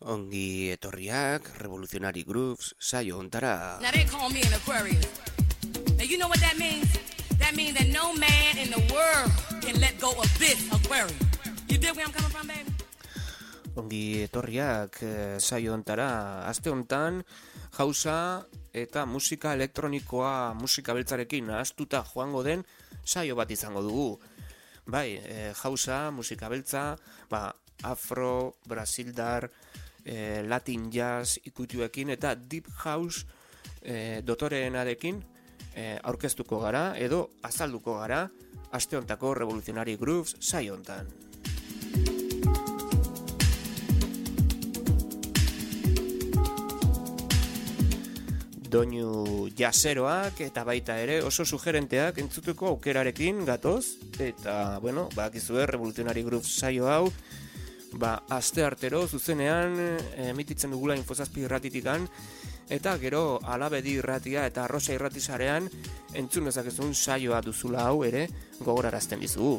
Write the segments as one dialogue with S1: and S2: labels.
S1: Ongi etorriak, Revolutionary Grooves, saio ontara.
S2: Now they call me an Aquarius. Now you know what that means? That means that no man in the world can let go of this Aquarius. You dig where I'm coming from, baby?
S1: Ongi etorriak, saio ontara. Aste hontan, jausa eta musika elektronikoa musika beltzarekin ahaztuta joango den saio bat izango dugu. Bai, jausa, musika beltza, afro, brasildar, latin jazz ikutuekin eta deep house dotoreenarekin aurkeztuko gara edo azalduko gara aste hontako Revolutionary Grooves saio hontan. Doinu jazeroak eta baita ere oso sugerenteak entzuteko aukerarekin gatoz eta, bakizue Revolutionary Grooves saio hau aste artero zuzenean emititzen dugula Infozazpi irratitikan eta gero Alabedi irratia eta Arrosa irratisarean entzun dezakezun saioa duzula hau ere gogorarazten dizugu.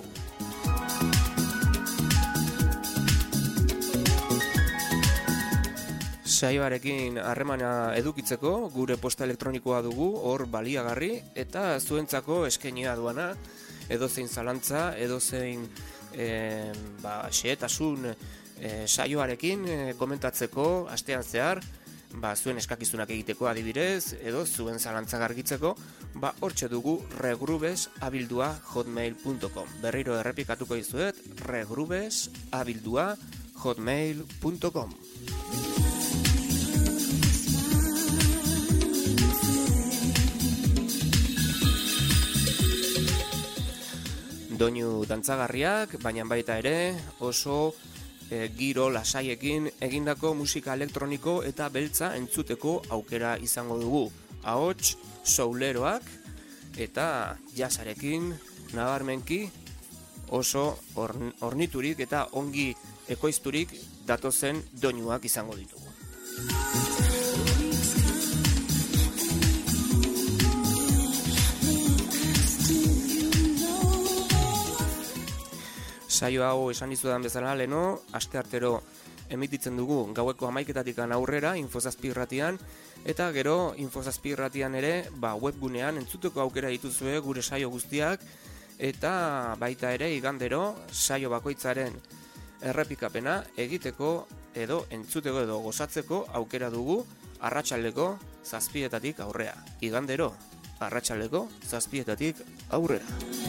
S1: Saioarekin harremana edukitzeko gure posta elektronikoa dugu, hor baliagarri eta zuentzako eskainia duana edozein zalantza, edozein xehetasun saioarekin komentatzeko astean zehar, zuen eskakizunak egiteko adibidez, edo zuen zalantzak argitzeko, hortxe dugu regrubesabildua@hotmail.com. Berriro errepikatuko dizuet, regrubesabildua@hotmail.com. Doinu dantzagarriak, baina baita ere oso giro lasaiekin egindako musika elektroniko eta beltza entzuteko aukera izango dugu. Ahots souleroak eta jazzarekin nabarmenki oso orniturik eta ongi ekoizturik datozen doinuak izango ditugu. Saio hau esan dizudan bezala leno, aste artero emititzen dugu gaueko 11:00 aurrera Infozazpi irratian eta gero Infozazpi irratian ere webgunean entzuteko aukera dituzue gure saio guztiak eta baita ere igandero saio bakoitzaren errepikapena egiteko edo entzuteko edo gozatzeko aukera dugu arratsaldeko 7:00 aurrera. Igandero arratsaldeko 7:00 aurrera.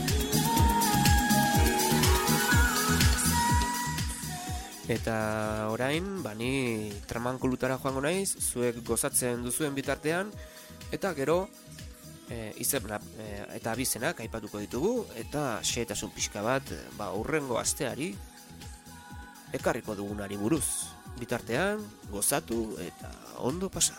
S1: Eta orain, ni tramankulutara joango naiz, zuek gozatzen duzuen bitartean, eta gero izena eta abizenak aipatuko ditugu, eta xehetasun pixka bat, hurrengo asteari ekarriko dugunari buruz. Bitartean, gozatu eta ondo pasa.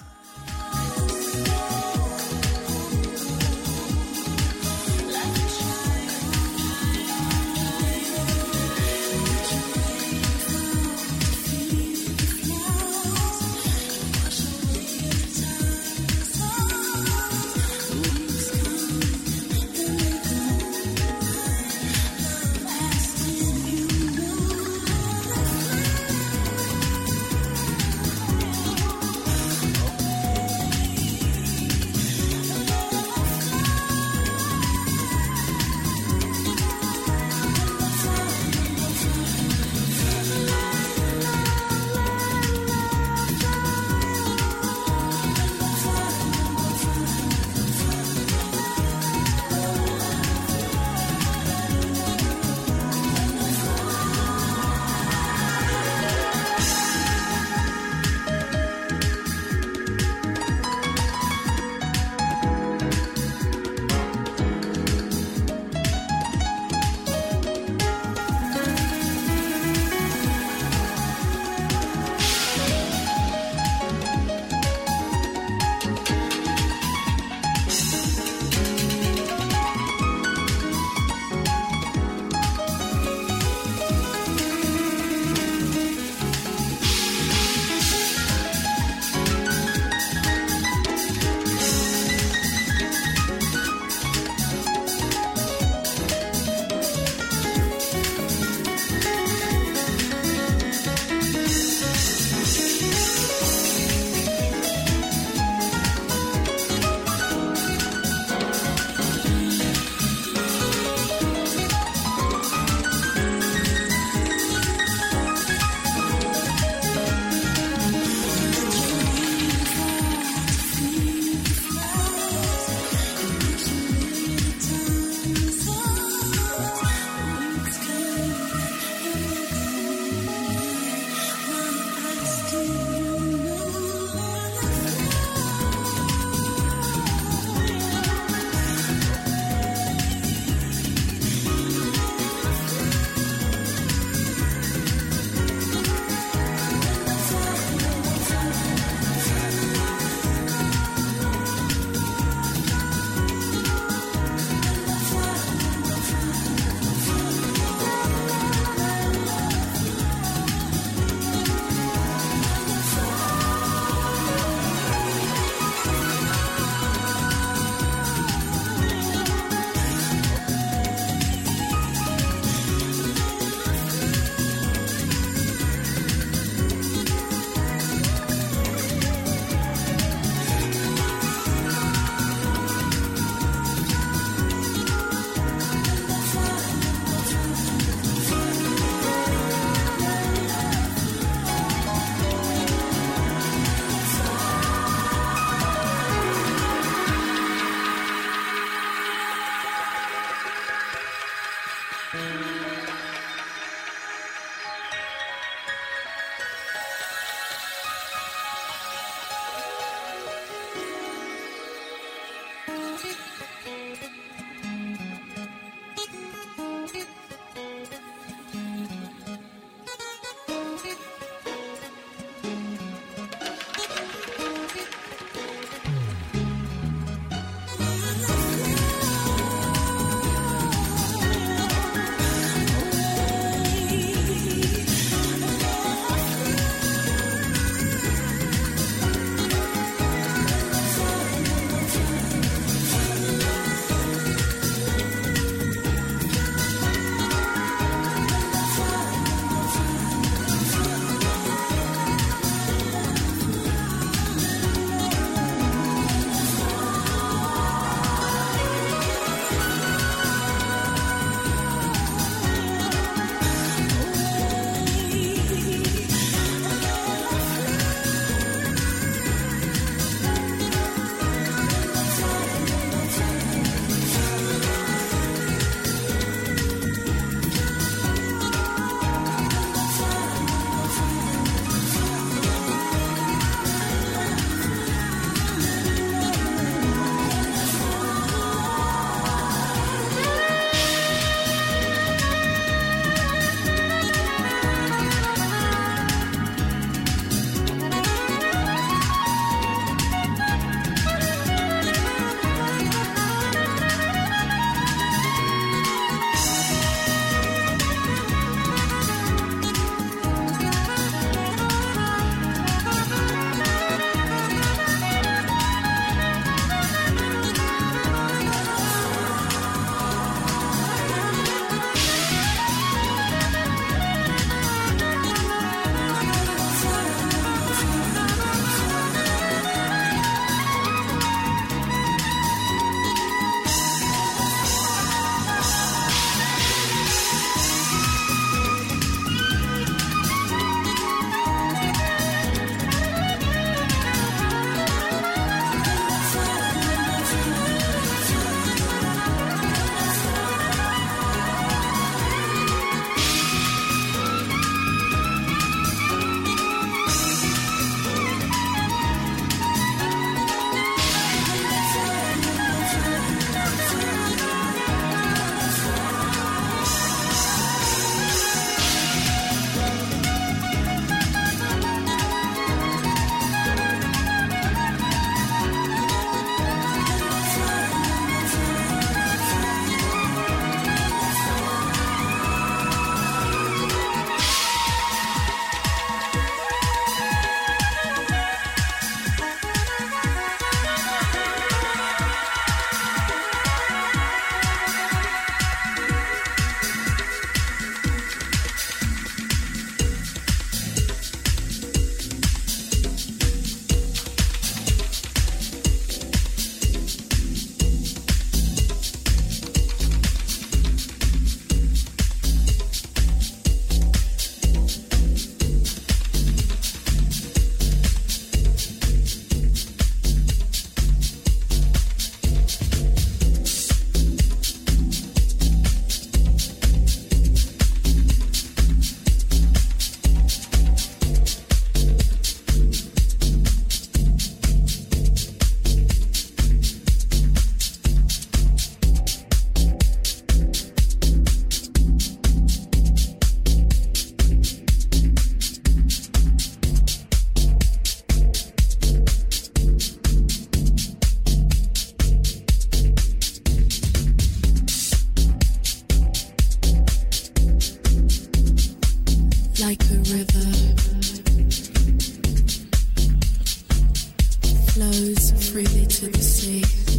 S3: flows freely to the sea.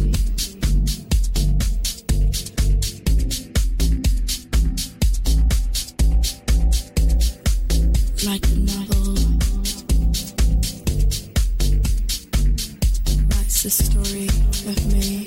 S3: Like a novel, writes the story of me.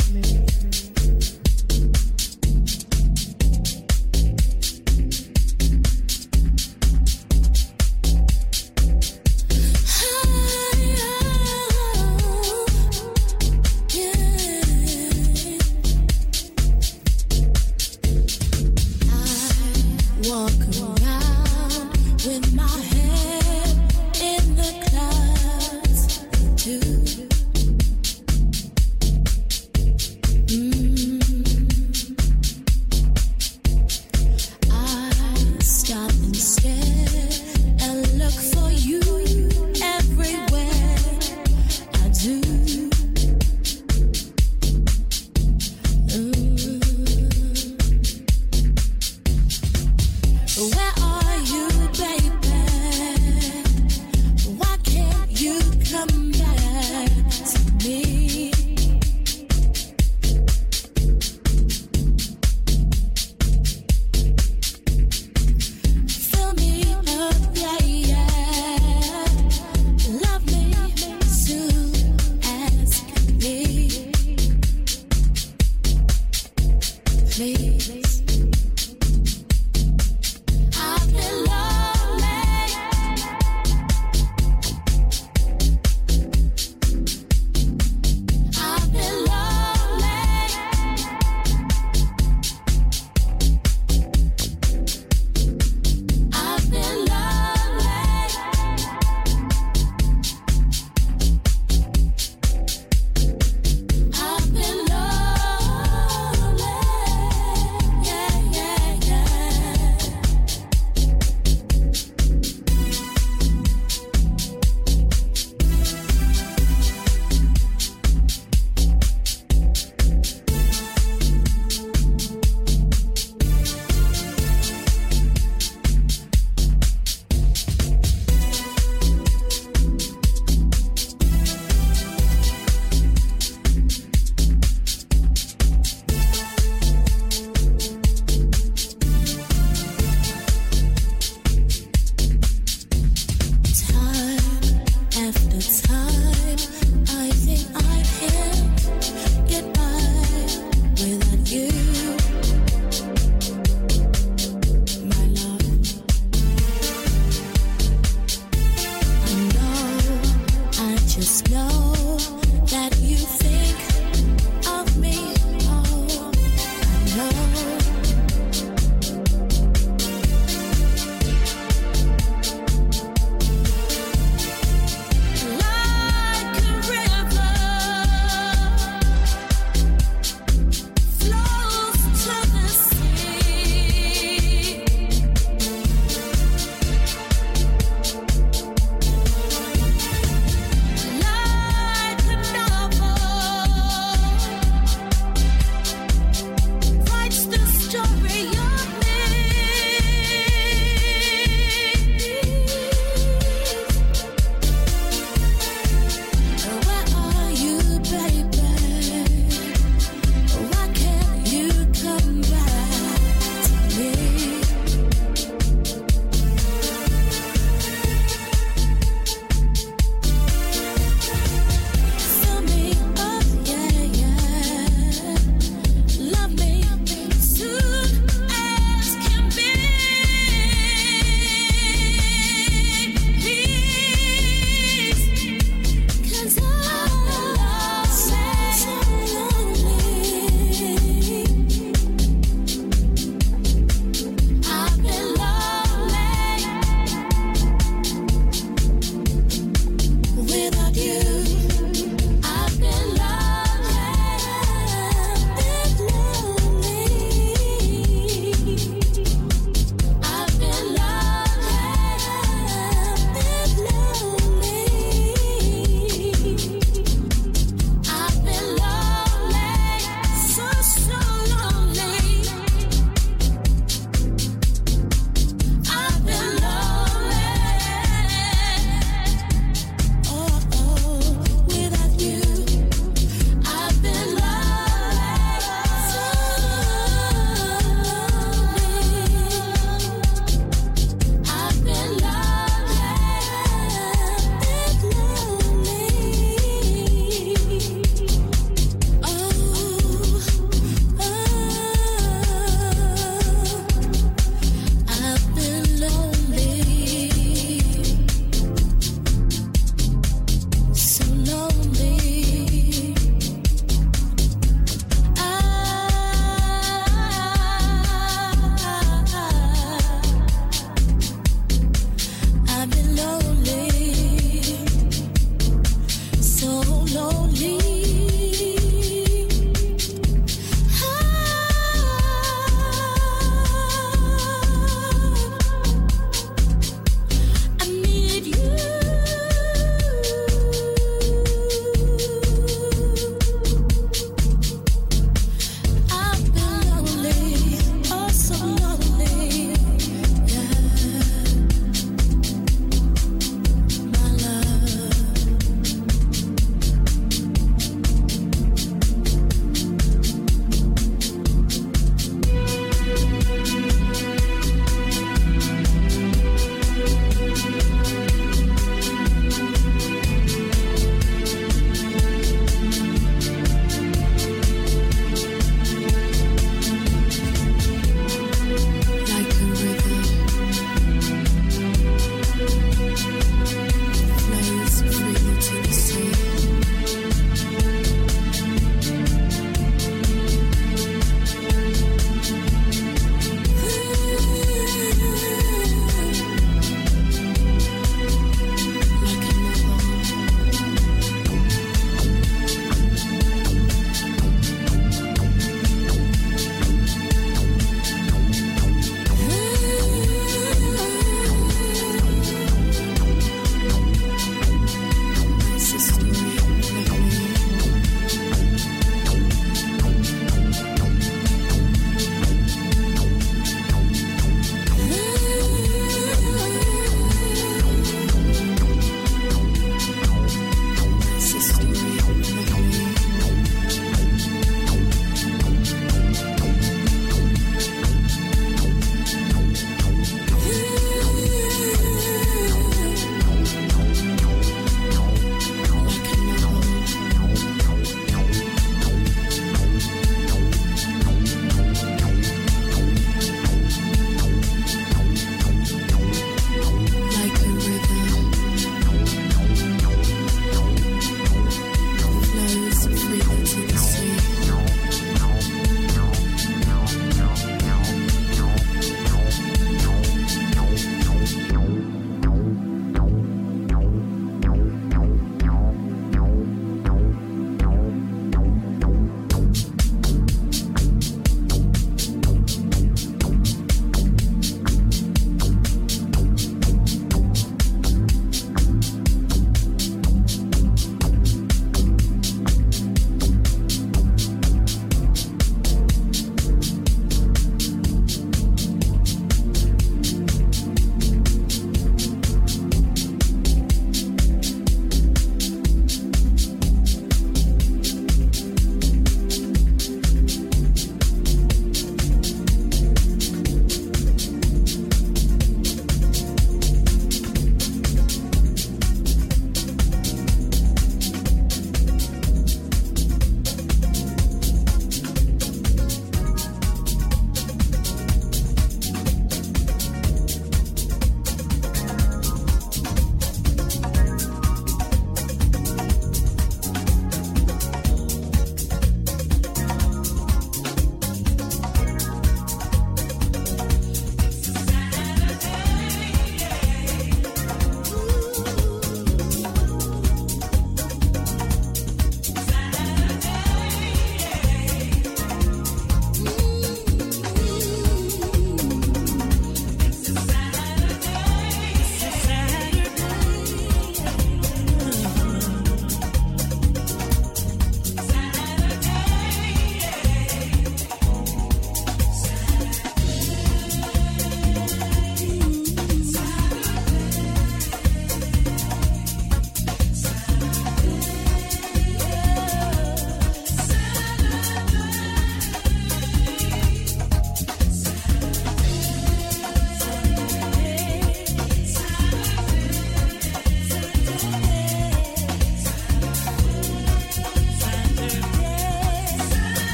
S4: Like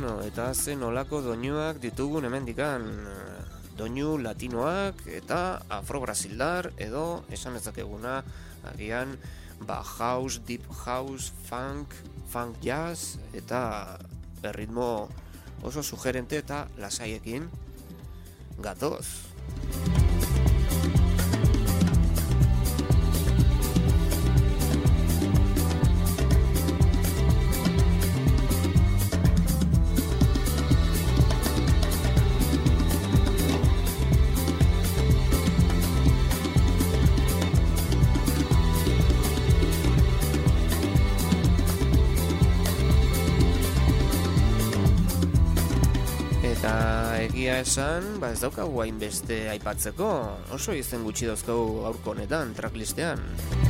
S1: beno, eta zen olako doinuak ditugun hemendikan, doinu latinoak eta afro-brasildar edo esan ezakeguna agian house, deep house, funk jazz eta erritmo oso sugerente eta lasaiekin gatoz. Egia esan, ez daukagu hainbeste aipatzeko, oso izen gutxi dauzkagu aurko honetan, tracklistean.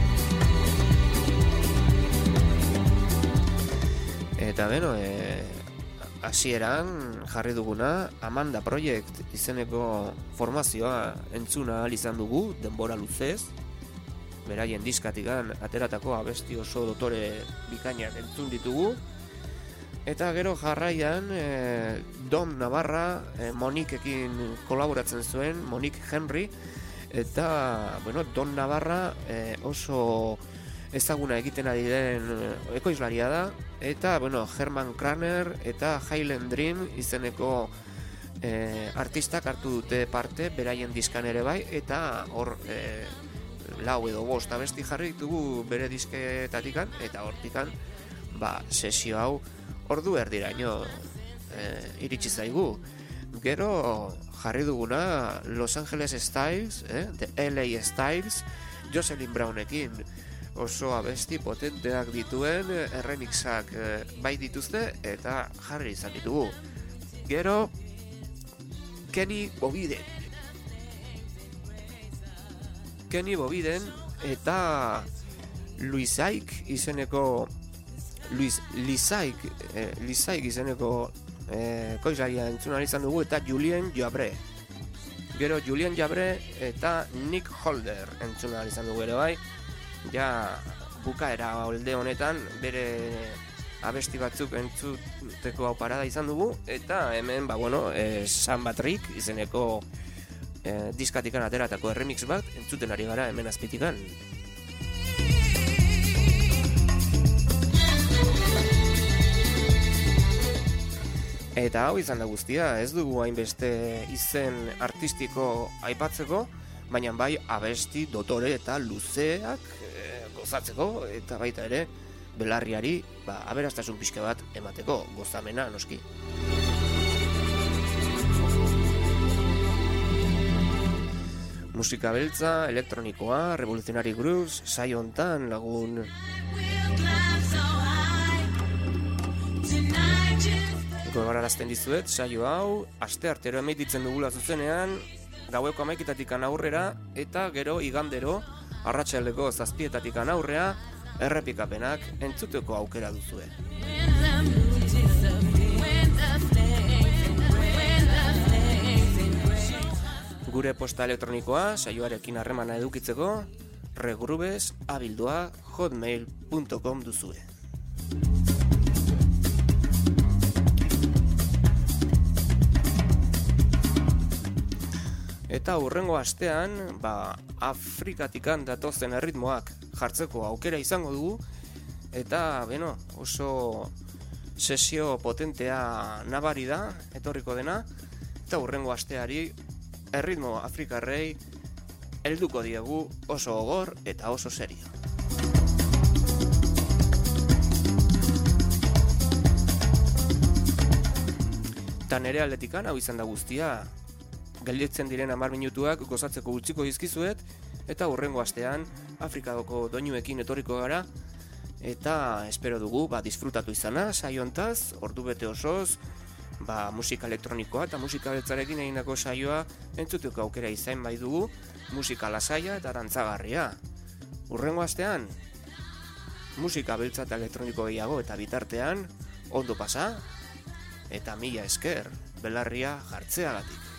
S1: Eta beno, hasieran jarri duguna Amanda Project izeneko formazioa entzuna ahal izan dugu, denbora luzez. Beraien diskatikan ateratako abesti oso dotore bikainak entzun ditugu. Eta gero jarraian Don Navarra Moniquekin kolaboratzen zuen, Monique Henry, eta Don Navarra oso ezaguna egiten ari den ekoizlaria da, eta Herman Kraner eta Highland Dream izeneko artistak hartu dute parte beraien diskan ere bai, eta hor 4 edo 5 abesti jarri ditugu bere disketatikan, eta hortikan sesio hau ordu erdiraino iritsi zaigu. Gero jarri duguna Los Angeles Styles, The LA Styles, Jocelyn Brownekin oso abesti potenteak dituen remixak bai dituzte eta jarri izan ditugu. Gero Kenny Bobiden eta Lisaik izeneko koizlaria entzuna izan dugu, eta Julien Jabre. Gero Julien Jabre eta Nick Holder entzuna izan dugu ere bai. Ja bukaera holde honetan bere abesti batzuk entzuteko hau parada izan dugu, eta hemen San Patrick izeneko diskatikan ateratako remix bat entzuten ari gara hemen azpitikan. Eta hau izan da guztia, ez dugu hainbeste izen artistiko aipatzeko, baina bai abesti dotore eta luzeak gozatzeko, eta baita ere belarriari aberastasun pixka bat emateko, gozamena noski. Musika beltza, elektronikoa, revoluzionari grooves, saio hontan lagun. Gogorarazten dizuet, saio hau asteartero emititzen dugula zuzenean, gaueko 11:00 aurrera, eta gero igandero arratsaldeko 7:00 aurrera errepikapenak entzuteko aukera duzue. Gure posta elektronikoa saioarekin harremana edukitzeko regrubes@hotmail.com duzue. Eta hurrengo astean, Afrikatikan datozen erritmoak jartzeko aukera izango dugu, eta oso sesio potentea nabari da, etorriko dena, eta hurrengo asteari erritmo afrikarrei helduko diegu oso gogor eta oso serio. Eta nere aldetikan hau izan da guztia. Gelditzen diren 10 minutuak gozatzeko utziko dizkizuet, eta hurrengo astean Afrikako doinuekin etorriko gara, eta espero dugu disfrutatu izana saio hontaz, ordubete osoz, musika elektronikoa eta musika beltzarekin egindako saioa entzuteko aukera izan bai dugu, musika lasaia eta dantzagarria. Hurrengo astean musika beltza eta elektroniko gehiago, eta bitartean ondo pasa eta mila esker belarria jartzeagatik.